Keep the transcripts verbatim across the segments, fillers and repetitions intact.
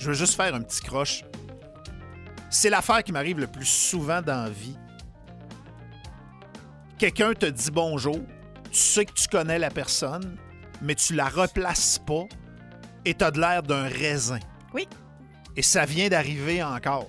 je veux juste faire un petit croche. C'est l'affaire qui m'arrive le plus souvent dans la vie. Quelqu'un te dit bonjour, tu sais que tu connais la personne, mais tu la replaces pas et t'as de l'air d'un raisin. Oui. Et ça vient d'arriver encore.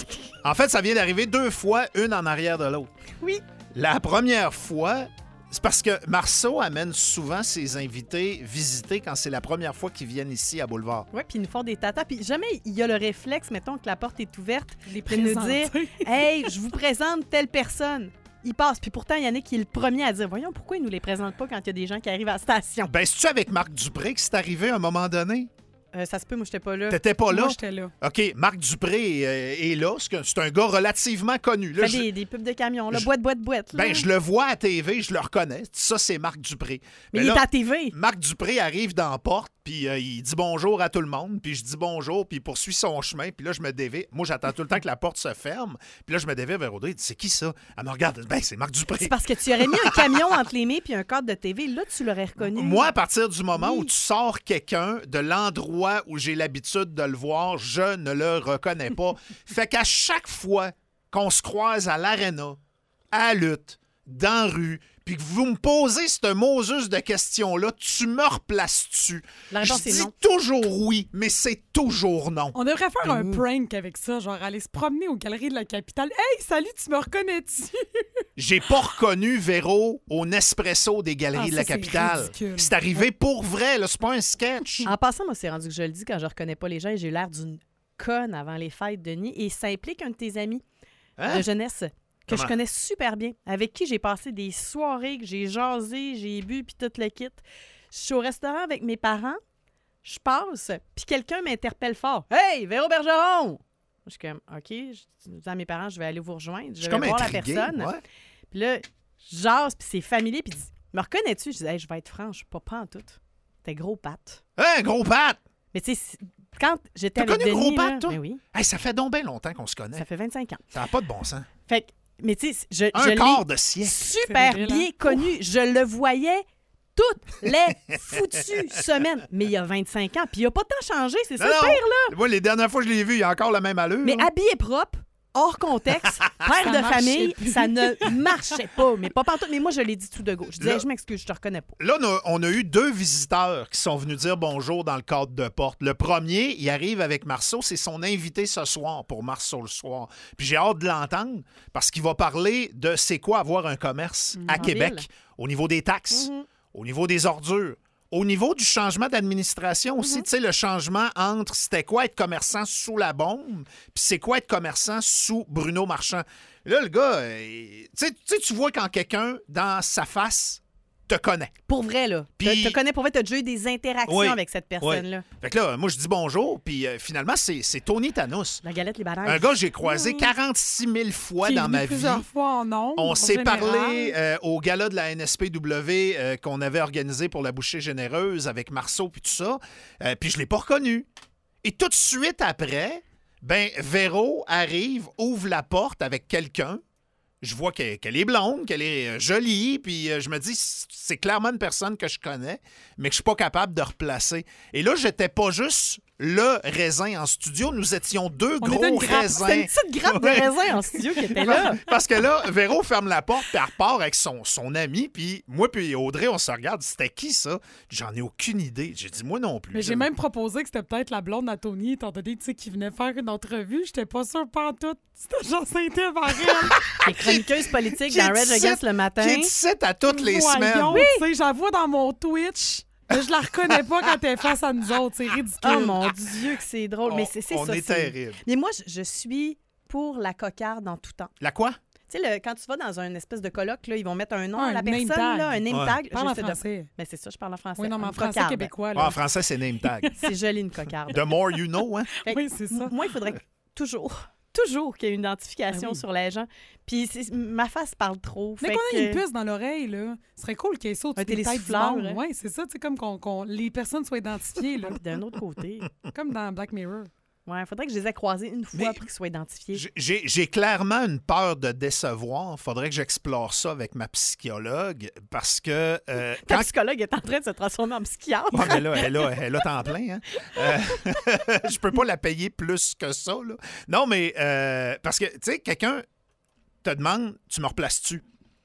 En fait, ça vient d'arriver deux fois, une en arrière de l'autre. Oui. La première fois, c'est parce que Marceau amène souvent ses invités visiter quand c'est la première fois qu'ils viennent ici à Boulevard. Oui, puis ils nous font des tatas. Puis jamais il y a le réflexe, mettons que la porte est ouverte, Les de nous présenter. dire « Hey, je vous présente telle personne ». Il passe. Puis pourtant, Yannick il est le premier à dire « Voyons, pourquoi ils nous les présentent pas quand il y a des gens qui arrivent à la station? Ben, c'est-tu avec Marc Dupré que c'est arrivé à un moment donné? » Euh, ça se peut, moi, j'étais pas là. T'étais pas là? Moi, j'étais là. OK, Marc Dupré euh, est là. C'est c'est un gars relativement connu. Là, Fait je, des, des pubs de camions, là, je- boîte, boîte, boîte. Là. ben, je le vois à T V, je le reconnais. Ça, c'est Marc Dupré. Mais Ben il là, est à T V. Marc Dupré arrive dans la porte, puis euh, il dit bonjour à tout le monde, puis je dis bonjour, puis il poursuit son chemin, puis là, je me dévie. Moi, j'attends tout le temps que la porte se ferme, puis là, je me dévie vers Audrey. Il dit, c'est qui ça? Elle me regarde. Ben, c'est Marc Dupré. C'est parce que tu aurais mis un camion entre les mains puis un cadre de T V. Là, tu l'aurais reconnu. Moi, à partir du moment Oui. où tu sors quelqu'un de l'endroit où j'ai l'habitude de le voir, je ne le reconnais pas. Fait qu'à chaque fois qu'on se croise à l'aréna, à la lutte, dans la rue, puis que vous me posez cette moseuse de questions-là, tu me replaces-tu? La réponse Je est dis non. toujours oui, mais c'est toujours non. On devrait faire un Mmh. prank avec ça, genre aller se promener aux galeries de la capitale. Hey, salut, tu me reconnais-tu? J'ai pas reconnu Véro au Nespresso des Galeries Ah, de la ça, c'est capitale. ridicule. C'est arrivé pour vrai, là, c'est pas un sketch. En passant, moi, c'est rendu que je le dis quand je reconnais pas les gens et j'ai eu l'air d'une conne avant les fêtes, Denis. Et ça implique un de tes amis Hein? de jeunesse que Comment? je connais super bien, avec qui j'ai passé des soirées, que j'ai jasé, j'ai bu, puis tout le kit. Je suis au restaurant avec mes parents, je passe, puis quelqu'un m'interpelle fort. « Hey, Véro Bergeron! » Je suis comme, OK, je dis à mes parents, je vais aller vous rejoindre, Je je suis vais comme voir intrigué. la personne. ouais. Puis là, je jase, puis c'est familier, puis il dit, « Me reconnais-tu? » Je dis, « Hey, je vais être franche, pas pas en tout. T'es gros patte. Hein, gros Pat! » Mais tu sais, quand j'étais T'as avec connu Denis, Gros Pat, là, toi? ben oui, Hey, ça fait donc bien longtemps qu'on se connaît. ça fait vingt-cinq ans. Ça n'a pas de bon sens. Fait que, mais tu sais, je, Un je quart l'ai de siècle. super C'est vrai, bien là. connu. Je le voyais toutes les foutues semaines. Mais il y a vingt-cinq ans, puis il n'a pas tant changé, c'est ça Non, le non. pire, là. Moi, les dernières fois que je l'ai vu, il a encore la même allure. Mais là. habillé propre, hors contexte, père Ça de marchait famille, plus. ça ne marchait pas. Mais pas partout. Mais moi, je l'ai dit tout de go. Je disais, Là- je m'excuse, je te reconnais pas. Là, on a, on a eu deux visiteurs qui sont venus dire bonjour dans le cadre de porte. Le premier, il arrive avec Marceau, c'est son invité ce soir pour Marceau le soir. Puis j'ai hâte de l'entendre parce qu'il va parler de c'est quoi avoir un commerce à En Québec ville. au niveau des taxes, Mhm. au niveau des ordures, au niveau du changement d'administration aussi. Mhm. Tu sais, le changement entre c'était quoi être commerçant sous la bombe puis c'est quoi être commerçant sous Bruno Marchand. Là, le gars, euh, tu sais, tu sais, tu vois quand quelqu'un, dans sa face, te connaît. Pour vrai, là. Puis- Tu te connais pour vrai, tu as déjà eu des interactions Oui. avec cette personne-là. Fait que là, moi, je dis bonjour, puis euh, finalement, c'est c'est Tony Thanos. La galette libanaise. Un gars que j'ai croisé Oui. quarante-six mille fois Qui est dans venu ma vie. plusieurs fois en nombre. On en s'est général. parlé euh, au gala de la N S P W euh, qu'on avait organisé pour la Bouchée Généreuse avec Marceau puis tout ça. Euh, puis je l'ai pas reconnu. Et tout de suite après, ben Véro arrive, ouvre la porte avec quelqu'un. Je vois qu'elle qu'elle est blonde, qu'elle est euh, jolie, puis euh, je me dis, c'est clairement une personne que je connais, mais que je suis pas capable de replacer. Et là, j'étais pas juste le raisin en studio, nous étions deux On gros était une grappe. raisins. C'était une petite grappe de Ouais. raisin en studio qui était là. Parce que là, Véro ferme la porte, puis elle repart avec son, son ami, puis moi puis Audrey, on se regarde, c'était qui ça? J'en ai aucune idée. J'ai dit, moi non plus. Mais j'ai même proposé que c'était peut-être la blonde à Tony, étant donné tu sais, qu'il venait faire une entrevue. J'étais pas sûre pas en tout. C'était Jacinthe Varenne. Les chroniqueuses politiques Qui est dans Red ici- Against le matin. Qui est ici à toutes les Voyons, semaines. tu sais, j'avoue dans mon Twitch, mais je la reconnais pas quand elle est face à nous autres. C'est ridicule. Oh mon Dieu, que c'est drôle. Mais c'est c'est on ça. est c'est- terrible. Mais moi, je, je suis pour la cocarde en tout temps. La quoi? Tu sais, le- quand tu vas dans une espèce de colloque, là, ils vont mettre un nom Ah, à la un name personne, tag. là, un name Ouais. tag. Parle en J'essaie de- français. Mais c'est ça, je parle en français. Oui, non, mais en Une français cocarde. québécois. Ah, Là. en français, c'est name tag. C'est joli, une cocarde. The more you know, hein? Fait que Oui, c'est ça. Moi, il faudrait que- toujours, toujours qu'il y ait une identification Ah oui. sur les gens. Puis c'est- ma face parle trop. Mais fait qu'on ait une que- puce dans l'oreille, là, ce serait cool qu'il y ait ça au-dessus Un des têtes du télésouffleur, monde. hein. Oui, c'est ça, tu sais, comme qu'on, qu'on- les personnes soient identifiées, là, Puis d'un autre côté, comme dans Black Mirror. Ouais, faudrait que je les ai croisés une fois Mais pour qu'ils soient identifiés. J'ai, j'ai clairement une peur de décevoir. Faudrait que j'explore ça avec ma psychologue parce que... Euh, Ta quand... psychologue est en train de se transformer en psychiatre. Ouais, mais là, elle a, elle a temps plein. Hein? Euh, je peux pas la payer plus que ça. Là. Non, mais euh, parce que, tu sais, quelqu'un te demande, tu me replaces-tu?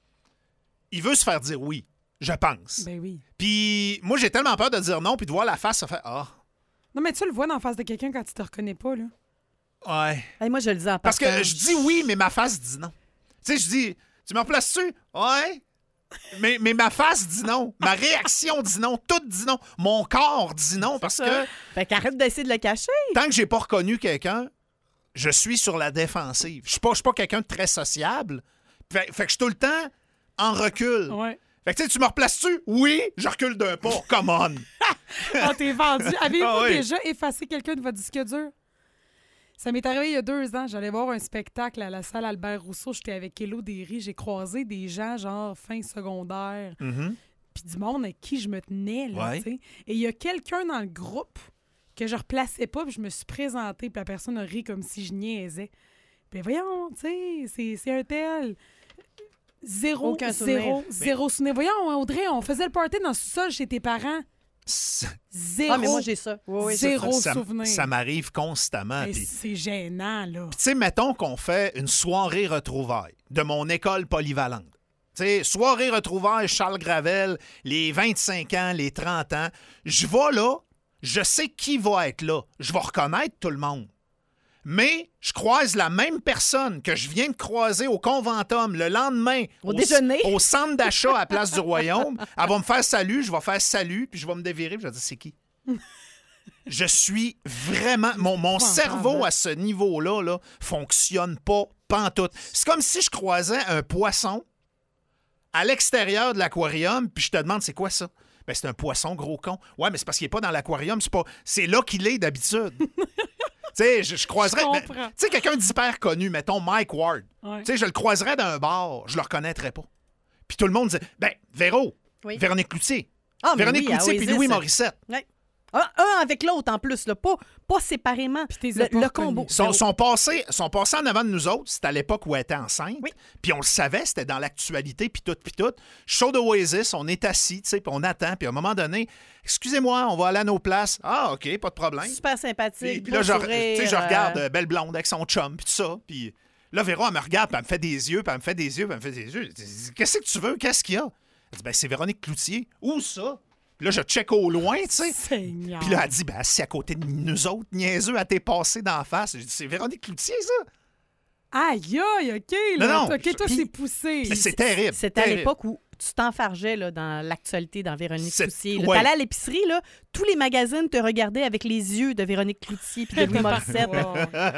Il veut se faire dire oui, je pense. Ben oui. Puis moi, j'ai tellement peur de dire non, puis de voir la face, ça fait « Ah! Non, mais tu le vois dans la face de quelqu'un quand tu te reconnais pas, là. » Ouais. Hey, moi, je le dis en Parce que partant. je dis oui, mais ma face dit non. Tu sais, je dis « Tu me replaces-tu? » Ouais. Mais, mais ma face dit non. Ma réaction dit non. Tout dit non. Mon corps dit non parce ça. que Fait qu'arrête d'essayer de le cacher. tant que j'ai pas reconnu quelqu'un, je suis sur la défensive. Je suis pas, je suis pas quelqu'un de très sociable. Fait, fait que je suis tout le temps en recul. Ouais. Fait que tu sais, tu me replaces-tu? Oui, je recule d'un pas. Come on. Ah, t'es vendu. Avez-vous Ah oui. déjà effacé quelqu'un de votre disque dur? Ça m'est arrivé il y a deux ans. J'allais voir un spectacle à la salle Albert Rousseau. J'étais avec Hello Derry. J'ai croisé des gens, genre fin secondaire, Mhm. puis du monde avec qui je me tenais, là, Ouais. tu sais. Et il y a quelqu'un dans le groupe que je replaçais pas, puis je me suis présentée, puis la personne a ri comme si je niaisais. Puis voyons, tu sais, c'est, c'est un tel. Zéro, Aucun souvenir. zéro, zéro souvenir. Voyons, Audrey, on faisait le party dans le sous-sol chez tes parents. Ça, Zéro. Ah, mais moi, j'ai ça. Oui, oui, j'ai Zéro ça. ça- souvenir. ça m'arrive constamment. Mais Puis, c'est gênant, là. tu sais, mettons qu'on fait une soirée retrouvailles de mon école polyvalente. Tu sais, soirée retrouvailles, Charles Gravel, les vingt-cinq ans, les trente ans. Je vais là, je sais qui va être là. Je vais reconnaître tout le monde. Mais je croise la même personne que je viens de croiser au Conventum le lendemain Au déjeuner. au centre d'achat à Place du Royaume. Elle va me faire salut, je vais faire salut, puis je vais me dévirer, puis je vais dire c'est qui? Je suis vraiment... Mon, mon cerveau à ce niveau-là là, fonctionne pas pantoute. C'est comme si je croisais un poisson à l'extérieur de l'aquarium, puis je te demande c'est quoi ça? Ben, c'est un poisson, gros con. Ouais, mais c'est parce qu'il n'est pas dans l'aquarium, c'est pas... C'est là qu'il est d'habitude. Tu sais, je, je croiserais... Je ben, comprends. tu sais, quelqu'un d'hyper connu, mettons Mike Ward. Ouais. Tu sais, je le croiserais d'un bar, je le reconnaîtrais pas. Puis tout le monde disait, ben, Véro, Oui. Véronique Cloutier. Ah, mais Véronique oui, à Cloutier puis Oasis. Louis Morissette. Ouais. Un, un avec l'autre en plus, là. Pas, pas séparément. Puis t'es Le, pas le reconnus. combo. Sont, sont, passés, sont passés en avant de nous autres. C'était à l'époque où elle était enceinte. Oui. Puis on le savait, c'était dans l'actualité, puis tout, puis tout. Show d'Oasis, on est assis, tu sais, puis on attend. Puis à un moment donné, excusez-moi, on va aller à nos places. Ah, OK, pas de problème. Super sympathique. Puis, puis beau là, je, sourire, tu sais, je euh, regarde euh, Belle Blonde avec son chum, puis tout ça. Puis là, Véro, elle me regarde, puis elle me fait des yeux, puis elle me fait des yeux, puis elle me fait des yeux. Je dis, qu'est-ce que tu veux? Qu'est-ce qu'il y a? Elle dit, ben, c'est Véronique Cloutier. Où ça? Puis là, je check au loin, tu sais. Seigneur. Puis là, elle dit, ben, assis à côté de nous autres, niaiseux, elle t'est passé d'en face. J'ai dit, c'est Véronique Cloutier, ça? Aïe, aïe, OK, là. Non, non, OK, toi, puis- c'est poussé. Mais c'est terrible. C'était à terrible. l'époque où tu t'enfargeais là, dans l'actualité dans Véronique C'est- Cloutier. là. ouais. T'allais à l'épicerie, là, tous les magazines te regardaient avec les yeux de Véronique Cloutier puis de Louis Morissette. Wow.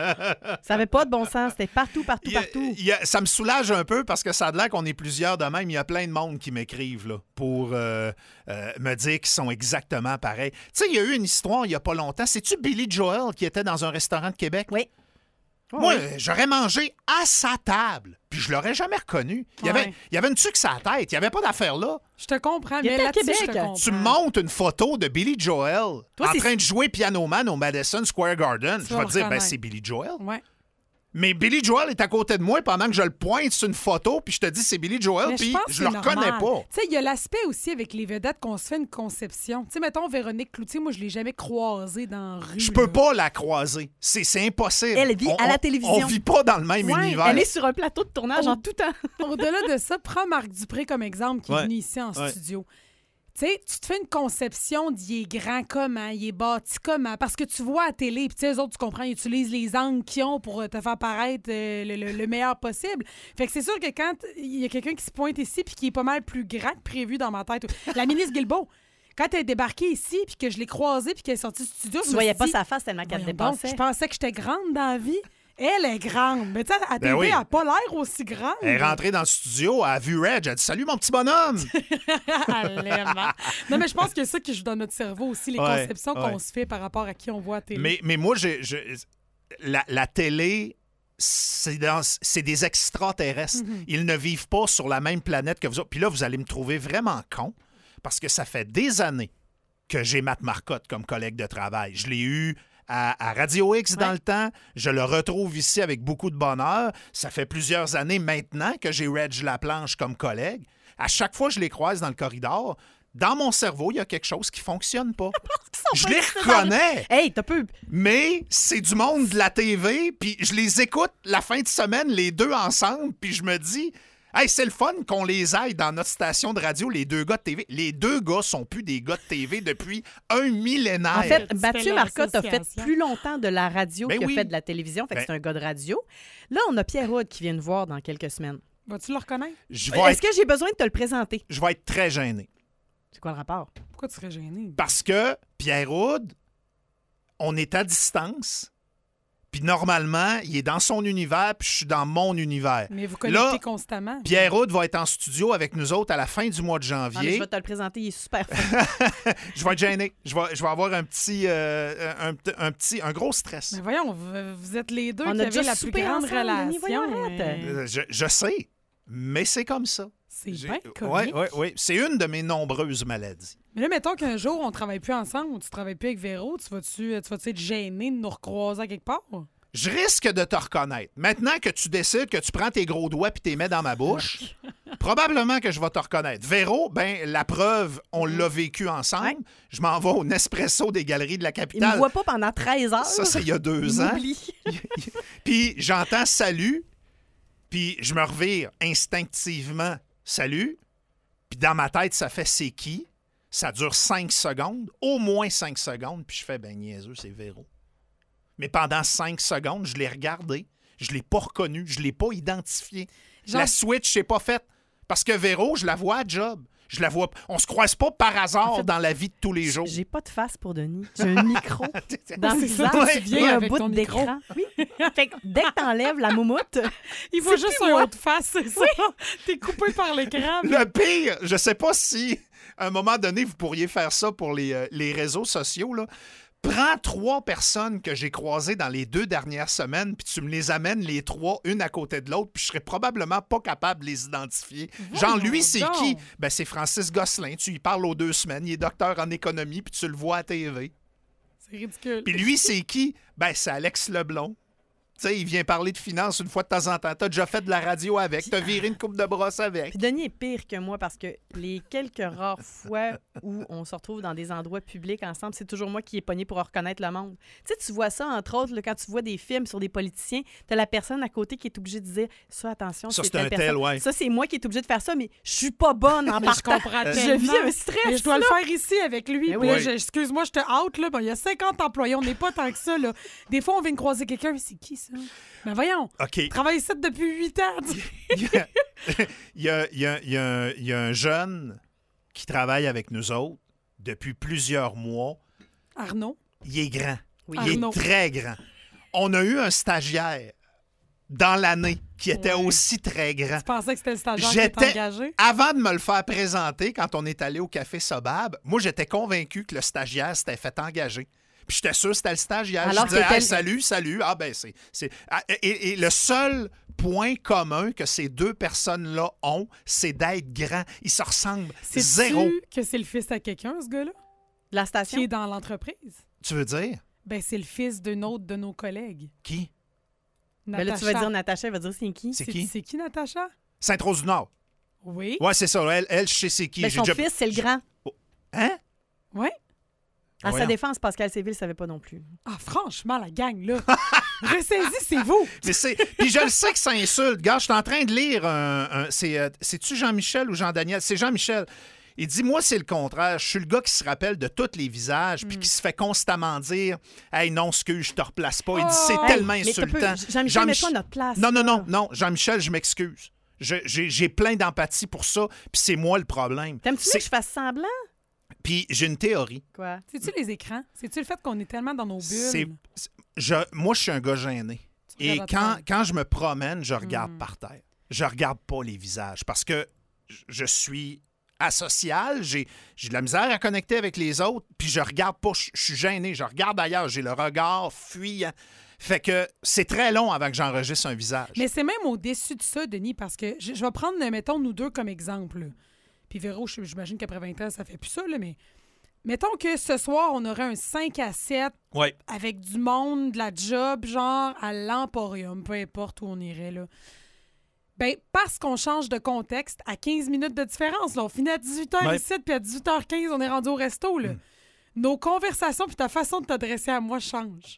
Ça n'avait pas de bon sens. C'était partout, partout, Il y a- partout. il y a- ça me soulage un peu parce que ça a l'air qu'on est plusieurs de même. Il y a plein de monde qui m'écrivent là, pour euh, euh, me dire qu'ils sont exactement pareils. Tu sais, il y a eu une histoire il n'y a pas longtemps. C'est-tu Billy Joel qui était dans un restaurant de Québec? Oui. Moi, Oui. euh, j'aurais mangé à sa table, puis je l'aurais jamais reconnu. Il y avait, Ouais. il y avait une tuque sur la tête. Il n'y avait pas d'affaire là. Je te comprends, Il mais était à là-dessus, je te Québec. comprends. Tu me montres une photo de Billy Joel Toi, en c'est- train de jouer Piano Man au Madison Square Garden. Tu Je vas vais le te dire, ben, reconnaître. c'est Billy Joel. Ouais. Mais Billy Joel est à côté de moi pendant que je le pointe sur une photo, puis je te dis c'est Billy Joel, Mais puis pense que je le c'est reconnais normal. pas. Tu sais, il y a l'aspect aussi avec les vedettes qu'on se fait une conception. Tu sais, mettons Véronique Cloutier, moi, je l'ai jamais croisée dans la rue. Je là. peux pas la croiser. C'est, c'est impossible. Elle vit On- à la on- télévision. On vit pas dans le même Ouais, univers. Elle est sur un plateau de tournage Oh. en tout temps. Au-delà de ça, prends Marc Dupré comme exemple qui Ouais. est venu ici en Ouais. studio. Tu sais, tu te fais une conception d'il est grand comment, il est bâti comment, parce que tu vois à la télé, puis tu sais, eux autres, tu comprends, ils utilisent les angles qu'ils ont pour euh, te faire paraître euh, le, le- le meilleur possible. Fait que c'est sûr que quand il y a quelqu'un qui se pointe ici puis qui est pas mal plus grand que prévu dans ma tête, la ministre Guilbeault, quand elle est débarquée ici puis que je l'ai croisée puis qu'elle est sortie du studio, je Tu me voyais suis pas dit, sa face tellement qu'elle te voyons donc, dépassait. je pensais que j'étais grande dans la vie. Elle est grande. Mais tu sais, à Ben T V, oui. elle n'a pas l'air aussi grande. Elle est rentrée dans le studio, elle a vu Reg, elle a dit salut mon petit bonhomme. Allèmement. Non, mais je pense que c'est ça qui joue dans notre cerveau aussi, les Ouais, conceptions ouais. qu'on se fait par rapport à qui on voit à télé. mais, mais moi, j'ai, j'ai- la, la télé, c'est, dans- c'est des extraterrestres. Mm-hmm. Ils ne vivent pas sur la même planète que vous autres. Puis là, vous allez me trouver vraiment con parce que ça fait des années que j'ai Matt Marcotte comme collègue de travail. Je l'ai eu à, à Radio X dans Ouais. le temps. Je le retrouve ici avec beaucoup de bonheur. Ça fait plusieurs années maintenant que j'ai Reg Laplanche comme collègue. À chaque fois que je les croise dans le corridor, dans mon cerveau, il y a quelque chose qui ne fonctionne pas. Je les reconnais, Hey, t'as peu. mais c'est du monde de la T V, puis je les écoute la fin de semaine, les deux ensemble, puis je me dis... Hey, c'est le fun qu'on les aille dans notre station de radio, les deux gars de T V. Les deux gars sont plus des gars de T V depuis un millénaire. En fait, Tu fais Mathieu Marcotte a fait l'association. plus longtemps de la radio Ben qu'il a oui. fait de la télévision. Fait que Ben- c'est un gars de radio. Là, on a Pierre Houd qui vient nous voir dans quelques semaines. Vas-tu le reconnaître? je vais, Est-ce être, que j'ai besoin de te le présenter? je vais être très gêné. C'est quoi le rapport? Pourquoi tu serais gêné? Parce que Pierre Houd, on est à distance, puis normalement, il est dans son univers, puis je suis dans mon univers. Mais vous connectez Là, constamment. Pierre Houd va être en studio avec nous autres à la fin du mois de Ah, mais janvier. je vais te le présenter, il est super fin. Je vais être gêné. Je vais, je vais avoir un petit, euh, un, un petit, un gros stress. Mais voyons, vous, vous êtes les deux On qui a avez déjà la plus soupé grande ensemble, Denis, relation. voyons, arrête. euh, Euh, Je, je sais, mais c'est comme ça. C'est J'ai- bien ouais, comique. ouais, ouais. C'est une de mes nombreuses maladies. Mais là, mettons qu'un jour, on travaille plus ensemble ou tu travailles plus avec Véro, tu vas-tu tu vas-tu être gêné de nous recroiser à quelque part? Je risque de te reconnaître. Maintenant que tu décides que tu prends tes gros doigts puis t'es mets dans ma bouche, probablement que je vais te reconnaître. Véro, ben la preuve, on l'a vécu ensemble. Ouais. Je m'en vais au Nespresso des Galeries de la Il me Capitale. voit pas pendant treize heures. Ça, c'est il y a deux Il ans. m'oublie. Puis j'entends salut, puis je me revire instinctivement salut. Puis dans ma tête, ça fait c'est qui? Ça dure cinq secondes, au moins cinq secondes, puis je fais ben niaiseux, c'est Véro. Mais pendant cinq secondes, je l'ai regardé, je l'ai pas reconnu, je l'ai pas identifié. Genre- La switch n'est pas faite. Parce que Véro, je la vois à job. Je la vois. On se croise pas par hasard En fait, dans la vie de tous les jours. J'ai pas de face pour Denis. J'ai un micro dans le C'est ça, visage. tu viens et un avec bout ton micro. d'écran. Oui. Fait que dès que t'enlèves la moumoute, Il faut C'est juste plus un moi. haut de face, c'est ça? T'es coupé par l'écran. mais- Le pire, je sais pas si à un moment donné, vous pourriez faire ça pour les, euh, les réseaux sociaux. Là. Prends trois personnes que j'ai croisées dans les deux dernières semaines, puis tu me les amènes les trois, une à côté de l'autre, puis je serais probablement pas capable de les identifier. Genre, lui, c'est donc. qui? Ben, c'est Francis Gosselin. Tu y parles aux deux semaines. Il est docteur en économie, puis tu le vois à T V. C'est ridicule. Puis lui, c'est qui? Ben, c'est Alex Leblond. Tu sais, il vient parler de finances une fois de temps en temps. T'as déjà fait de la radio avec. T'as viré une coupe de brosse avec. puis Denis est pire que moi parce que les quelques rares fois où on se retrouve dans des endroits publics ensemble, c'est toujours moi qui est pogné pour reconnaître le monde. Tu sais, tu vois ça, entre autres, là, quand tu vois des films sur des politiciens, t'as la personne à côté qui est obligée de dire « Ça, attention, Ça, c'est c'est un telle personne. tel, ouais. Ça, c'est moi qui est obligée de faire ça, mais je suis pas bonne en Mais je partant. comprends Je tellement. vis un stress. Mais je dois là. le faire ici avec lui. Ben Puis là, oui. je- excuse-moi, je te out. Là. Bon, il y a cinquante employés. On n'est pas tant que ça. Là. Des fois, on vient de croiser quelqu'un. Mais c'est qui, ça? Ben voyons. OK. Je travaille ici depuis huit ans. tu sais. Il y a, il y a- il y a un- il y a un jeune qui travaille avec nous autres depuis plusieurs mois. Arnaud. Il est grand. Oui. Il Arnaud. est très grand. On a eu un stagiaire dans l'année qui était Ouais. aussi très grand. Tu pensais que c'était le stagiaire qui J'étais- était engagé? Avant de me le faire présenter, quand on est allé au Café Sobab, moi, j'étais convaincu que le stagiaire s'était fait engager. Puis j'étais sûr que c'était le stagiaire. Alors je disais, c'était Hey, le- salut, salut. Ah, ben, c'est. c'est- Ah, Et, et le seul point commun que ces deux personnes-là ont, c'est d'être grands. Ils se ressemblent Sais-tu zéro. que c'est le fils à quelqu'un, ce gars-là? La station. Qui est dans l'entreprise? Tu veux dire? Ben, c'est le fils d'une autre de nos collègues. Qui? Ben là, tu vas dire Natacha, elle va dire c'est qui? C'est C'est qui? C'est qui, Natacha? Sainte-Rose-du-Nord. Oui. Ouais, c'est ça. Elle, elle, je sais c'est qui. Ben, J'ai son déjà- fils, c'est le grand. Hein? Oui. À sa Voyons. défense, Pascal Séville ne savait pas non plus. Ah, franchement, la gang, là. Ressaisissez-vous. Mais c'est. Puis je le sais que ça insulte. Regarde, je suis en train de lire un. un- c'est, euh, c'est-tu Jean-Michel ou Jean-Daniel? C'est Jean-Michel. Il dit, moi, c'est le contraire. Je suis le gars qui se rappelle de tous les visages puis qui se fait constamment dire, hey, non, excuse, je te replace pas. Il dit, c'est Oh! tellement Hey, mais t'as peu- insultant. Jean-Michel, Jean-Mich- mets-toi à notre place. Non, non, là. non, non. Jean-Michel, je m'excuse. Je- j'ai, j'ai plein d'empathie pour ça, puis c'est moi le problème. T'aimes-tu mieux C'est- que je fasse semblant? Puis j'ai une théorie. Quoi? C'est-tu les écrans? C'est-tu le fait qu'on est tellement dans nos bulles? C'est, c'est- je, moi, je suis un gars gêné. Tu Et regardes quand, à terre. quand je me promène, je regarde Hmm. par terre. Je regarde pas les visages parce que je- je suis asocial, j'ai, j'ai de la misère à connecter avec les autres, puis je regarde pas, je, je suis gêné, je regarde ailleurs, j'ai le regard fuyant. Fait que c'est très long avant que j'enregistre un visage. Mais c'est même au-dessus de ça, Denis, parce que je, je vais prendre, mettons, nous deux comme exemple. là. Puis Véro, je- j'imagine qu'après vingt ans, ça fait plus ça, là, mais mettons que ce soir, on aurait un cinq à sept Ouais. avec du monde, de la job, genre à l'Emporium, peu importe où on irait, là. Ben, parce qu'on change de contexte à quinze minutes de différence. Là. On finit à dix-huit heures Ouais. ici, puis à dix-huit heures quinze, on est rendu au resto. Là. Mm. Nos conversations puis ta façon de t'adresser à moi change.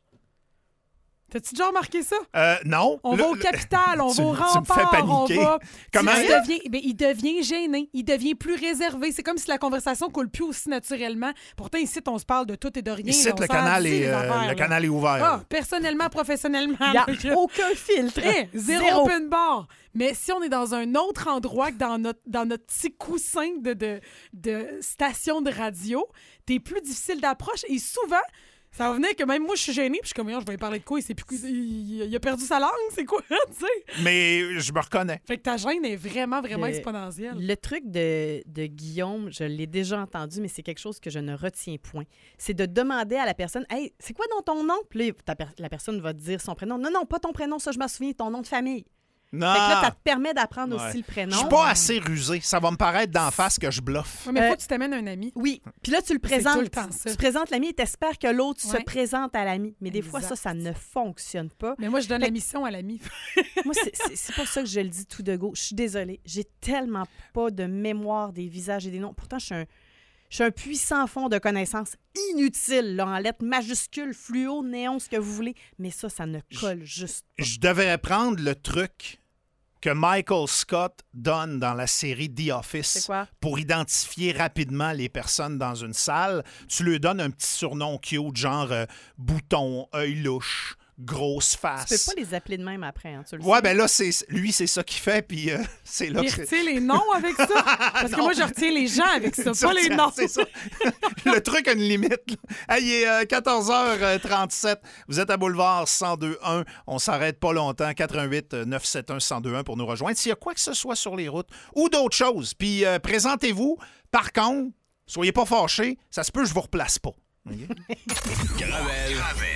T'as-tu déjà remarqué ça? Euh, non. On Le- va au le- Capitole, on Tu- va au tu me fais Rempart, on paniquer. va... Comment? Il devient, ben, il devient gêné, il devient plus réservé. C'est comme si la conversation coule plus aussi naturellement. Pourtant, ici, on se parle de tout et de rien. Ici, là, on le s'en canal, dit, est, les euh, affaires, le là. canal est ouvert. Ah, personnellement, professionnellement. Il n'y a là, je- aucun filtre. Hey, zéro, Zéro. open bar. Mais si on est dans un autre endroit que dans notre, dans notre petit coussin de, de, de station de radio, t'es plus difficile d'approche et souvent, ça va venir que même moi, je suis gênée puis je suis comme, je vais lui parler de quoi? Il, sait plus, il, il a perdu sa langue, c'est quoi? Tu sais? Mais je me reconnais. Fait que ta gêne est vraiment, vraiment Le- exponentielle. Le truc de, de Guillaume, je l'ai déjà entendu, mais c'est quelque chose que je ne retiens point. C'est de demander à la personne, « Hey, c'est quoi dans ton nom? » Puis là, ta per- la personne va te dire son prénom. « Non, non, pas ton prénom, ça je m'en souviens, ton nom de famille. » Non. Fait que là, ça te permet d'apprendre Ouais. aussi le prénom. Je suis pas assez rusé. Ça va me paraître d'en face que je bluffe. Ouais, mais Euh, faut que tu t'amènes un ami. Oui. Puis là, tu le C'est présentes. tout le temps ça. Tu présentes l'ami et t'espères que l'autre se Ouais. présente à l'ami. Mais des fois, ça, Exact. ça ne fonctionne pas. Mais moi, je donne Fait la que- mission à l'ami. Moi, c'est- c'est c'est pour ça que je le dis tout de go. Je suis désolée. J'ai tellement pas de mémoire des visages et des noms. Pourtant, je suis un, je suis un puissant fond de connaissances inutiles, là, en lettres majuscules, fluo, néon, ce que vous voulez. Mais ça, ça ne colle juste pas. Je devrais prendre le truc que Michael Scott donne dans la série The Office C'est quoi? pour identifier rapidement les personnes dans une salle. Tu lui donnes un petit surnom cute, genre euh, bouton, œil louche, grosse Tu face. peux pas les appeler de même après, hein, tu le Ouais, sais. ben là, c'est, lui, c'est ça qu'il fait, puis euh, c'est là Il que c'est... retient les noms avec ça. Parce que Non. moi, je retiens les gens avec ça, Tu pas les retiens, noms. C'est ça. Le truc a une limite. là. Hey, il est euh, quatorze heures trente-sept. Vous êtes à Boulevard cent deux un. On s'arrête pas longtemps. quatre un huit neuf sept un cent deux un pour nous rejoindre. S'il y a quoi que ce soit sur les routes ou d'autres choses, puis euh, présentez-vous. Par contre, soyez pas fâchés. Ça se peut, je vous replace pas. OK? Gravel,